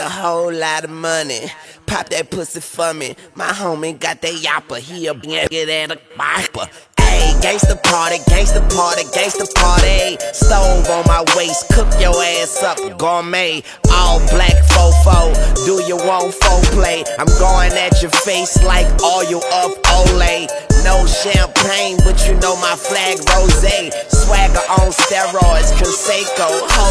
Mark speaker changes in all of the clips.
Speaker 1: whole lot of money. Pop that pussy for me. My homie got that yapper. He a get at a biker. Ayy, gangsta party, gangsta party, gangsta party. Stove on my waist, cook your ass up, gourmet. All black fofo, do you want foreplay? I'm going at your face like oil of Olay. No champagne, but you know my flag rosé. Swagger on steroids, Canseco,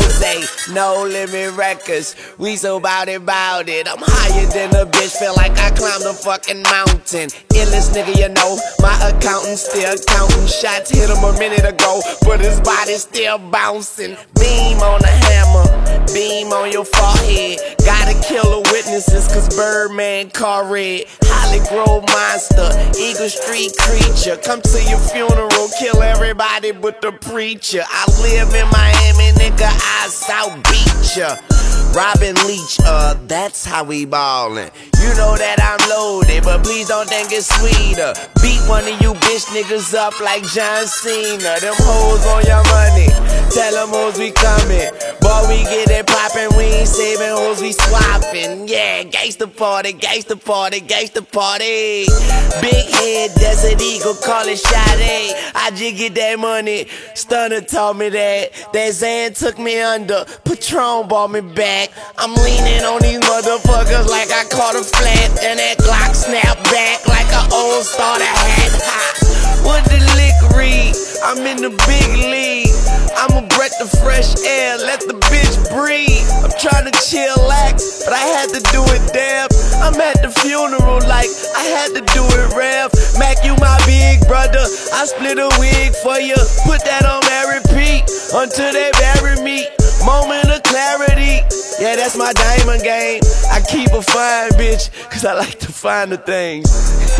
Speaker 1: Jose. No Limit Records, we so bout it. I'm higher than a bitch, feel like I climbed a fucking mountain. Illest nigga you know, my accountant still counting shots. Hit him a minute ago, but his body still bouncing. Beam on the hammer, beam on your forehead. Gotta kill the witnesses, cause Birdman car red. Holly Grove monster, Eagle Street creature. Come to your funeral, kill everybody but the preacher. I live in Miami, nigga, I South Beach ya. Robin Leach, that's how we ballin'. You know that I'm loaded, but please don't think it's sweeter. Beat one of you bitch niggas up like John Cena. Them hoes on your money, tell them hoes we coming. Boy, we get it poppin', we ain't saving hoes, we swappin'. Yeah, gangsta party, gangsta party, gangsta party. Big head, Desert Eagle, call it Sade. I just get that money, Stunner taught me that. That Zan took me under, Patron brought me back. I'm leaning on these motherfuckers like I caught a flat. And that Glock snap back like an old starter hat. What the lick read? I'm in the big league. I'm a breath of fresh air, let the bitch breathe. I'm trying to chillax, but I had to do it damn. I'm at the funeral like I had to do it rev. Mac, you my big brother, I split a wig for you. Put that on my repeat until they bury me. Moment of clarity, yeah, that's my diamond game. I keep a fine bitch, cause I like to find the things.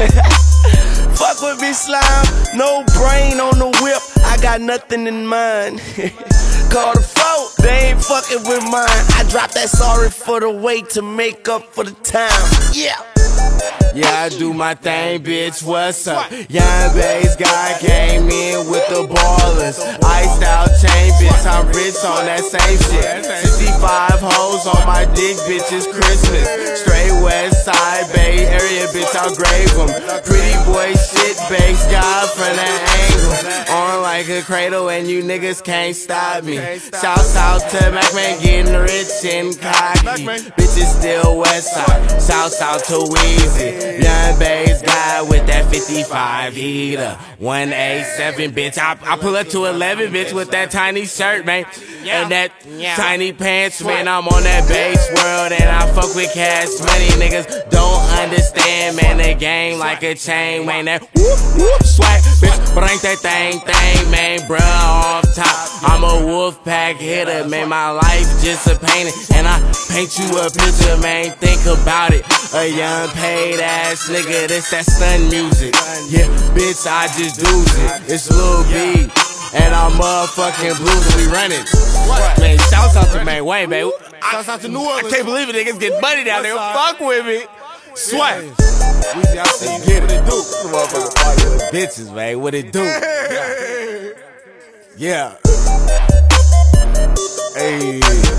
Speaker 1: Fuck with me, slime, no brain on the whip, I got nothing in mind. Call the phone, they ain't fucking with mine. I dropped that sorry for the weight to make up for the time. Yeah.
Speaker 2: Yeah, I do my thing, bitch, what's up? Young bass guy came in with the ballers. Iced out chain, bitch, I'm rich on that same shit. 65 hoes on my dick, bitch, it's Christmas. Straight west side, Bay Area, bitch, I'll grave them. Pretty boy shit, bass guy from that angle. On like a cradle and you niggas can't stop me. Shouts out to MacMan getting rich and cocky. Bitches still west side. Shouts out to Weezy. Young bass guy with that 55 heater. 187, bitch. I pull up to 11, bitch, with that tiny shirt, man. And that tiny pants, man. I'm on that bass world and I fuck with cash money. Niggas don't understand, man. The game like a chain, man. That whoop, whoop, swag, bitch. Bring that thing, man. Bruh, off top. I'm a wolf pack hitter, man. My life just a painting. And I paint you a picture, man. Think about it. A young paid ass nigga, this that stun music. Yeah, bitch, I just do it. It's Lil B, and I'm motherfucking blues. We running. Man, shouts out to Man Wayne, baby. Shouts out to New Orleans. I can't believe it, niggas get money down there. Fuck with me. Sweat. Weezy, I see you get it. Motherfucker, bitches, man. What it do? Yeah. Hey.